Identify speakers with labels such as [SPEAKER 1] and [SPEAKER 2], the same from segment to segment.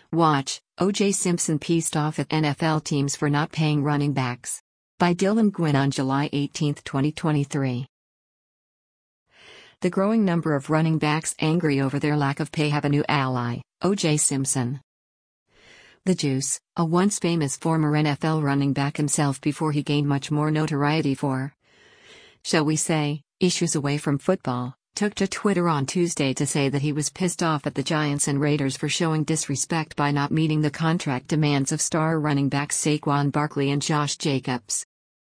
[SPEAKER 1] Watch, O.J. Simpson pissed off at NFL teams for not paying running backs. By Dylan Gwynn on July 18, 2023. The growing number of running backs angry over their lack of pay have a new ally, O.J. Simpson. The Juice, a once famous former NFL running back himself before he gained much more notoriety for, shall we say, issues away from football, took to Twitter on Tuesday to say that he was pissed off at the Giants and Raiders for showing disrespect by not meeting the contract demands of star running backs Saquon Barkley and Josh Jacobs.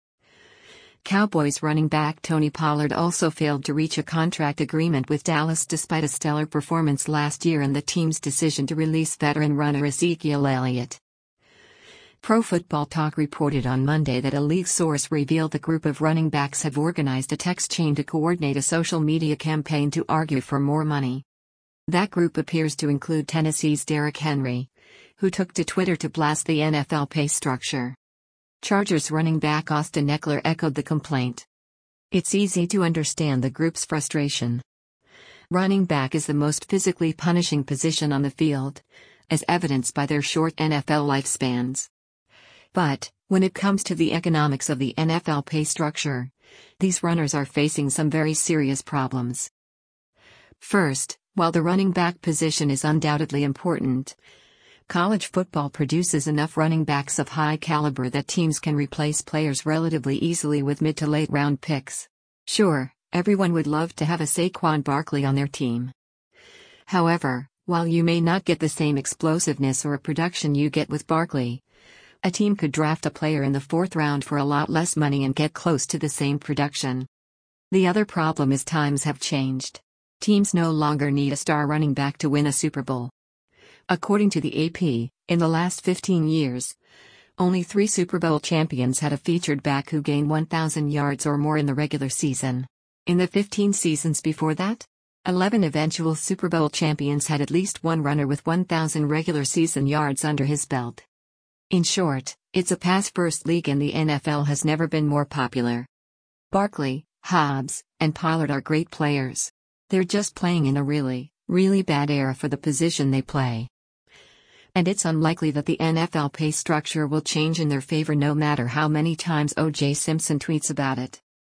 [SPEAKER 1] Cowboys running back Tony Pollard also failed to reach a contract agreement with Dallas despite a stellar performance last year and the team's decision to release veteran runner Ezekiel Elliott. Pro Football Talk reported on Monday that a league source revealed the group of running backs have organized a text chain to coordinate a social media campaign to argue for more money. That group appears to include Tennessee's Derrick Henry, who took to Twitter to blast the NFL pay structure. Chargers running back Austin Ekeler echoed the complaint. It's easy to understand the group's frustration. Running back is the most physically punishing position on the field, as evidenced by their short NFL lifespans. But, when it comes to the economics of the NFL pay structure, these runners are facing some very serious problems. First, while the running back position is undoubtedly important, college football produces enough running backs of high caliber that teams can replace players relatively easily with mid to late round picks. Sure, everyone would love to have a Saquon Barkley on their team. However, while you may not get the same explosiveness or production you get with Barkley, a team could draft a player in the 4th round for a lot less money and get close to the same production. The other problem is times have changed. Teams no longer need a star running back to win a Super Bowl. According to the AP, in the last 15 years, only 3 Super Bowl champions had a featured back who gained 1,000 yards or more in the regular season. In the 15 seasons before that, 11 eventual Super Bowl champions had at least one runner with 1,000 regular season yards under his belt. In short, it's a pass-first league and the NFL has never been more popular. Barkley, Hobbs, and Pollard are great players. They're just playing in a really, really bad era for the position they play. And it's unlikely that the NFL pay structure will change in their favor no matter how many times O.J. Simpson tweets about it.